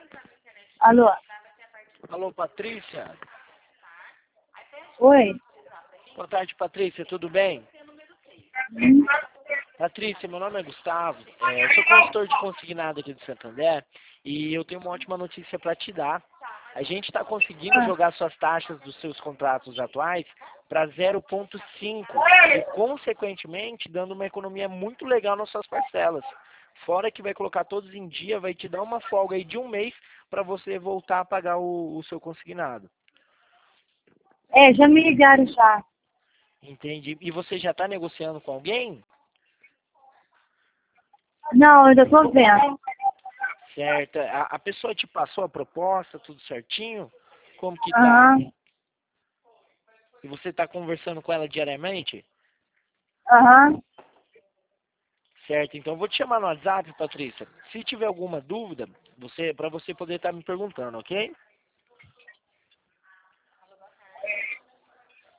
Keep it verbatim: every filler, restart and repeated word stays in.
Alô? Alô, Patrícia? Oi? Boa tarde, Patrícia, tudo bem? Hum? Patrícia, meu nome é Gustavo, é, eu sou consultor de consignado aqui do Santander e eu tenho uma ótima notícia para te dar. A gente está conseguindo Ah. jogar suas taxas dos seus contratos atuais para zero vírgula cinco e, consequentemente, dando uma economia muito legal nas suas parcelas. Fora que vai colocar todos em dia, vai te dar uma folga aí de um mês para você voltar a pagar o, o seu consignado. É, já me ligaram já. Entendi. E você já está negociando com alguém? Não, eu ainda tô vendo. Certo. A, a pessoa te passou a proposta, tudo certinho? Como que tá? Aham, E você está conversando com ela diariamente? aham. Certo. Então eu vou te chamar no WhatsApp, Patrícia. Se tiver alguma dúvida, você, para você poder estar me perguntando, ok?